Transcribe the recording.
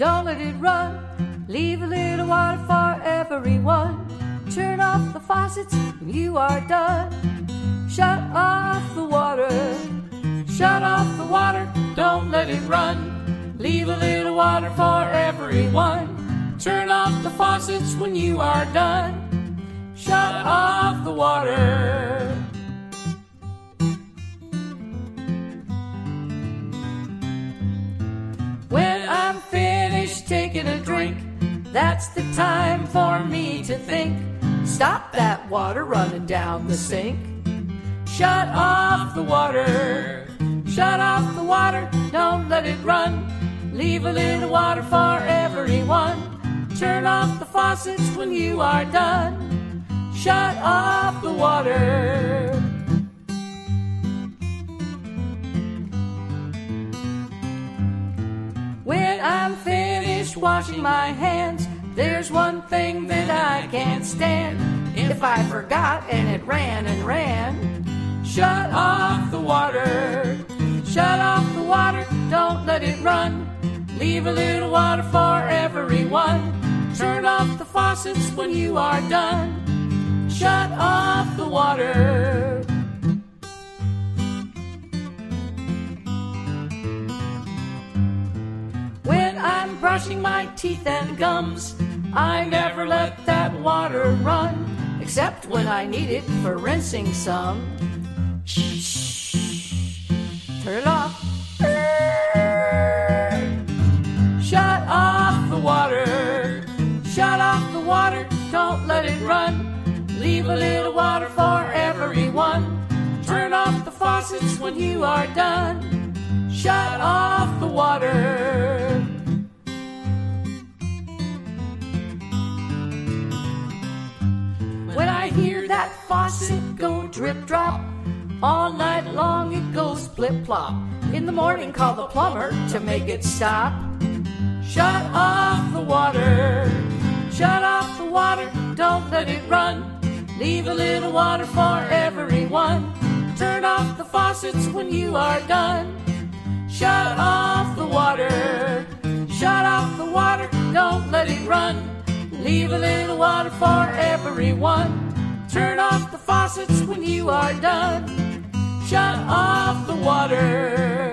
don't let it run. Leave a little water for everyone. Turn off the faucets when you are done. Shut off the water. Shut off the water, don't let it run. Leave a little water for everyone. Turn off the faucets when you are done. Shut off the water. When I'm finished taking a drink, that's the time for me to think. Stop that water running down the sink. Shut off the water. Shut off the water, don't let it run. Leave a little water for everyone. Turn off the faucets when you are done. Shut off the water. When I'm finished washing my hands, there's one thing that I can't stand. If I forgot and it ran and ran, shut off the water. Shut off the water, don't let it run. Leave a little water for everyone. Turn off the faucets when you are done. Shut off the water. When I'm brushing my teeth and gums, I never let that water run, except when I need it for rinsing some. Turn it off. Shut off the water. Shut off the water, don't let it run. Leave a little water for everyone. Turn off the faucets when you are done. Shut off the water. When I hear that faucet go drip drop, all night long it goes flip-flop. In the morning call the plumber to make it stop. Shut off the water. Shut off the water, don't let it run. Leave a little water for everyone. Turn off the faucets when you are done. Shut off the water. Shut off the water, don't let it run. Leave a little water for everyone. Turn off the faucets when you are done. Shut off the water.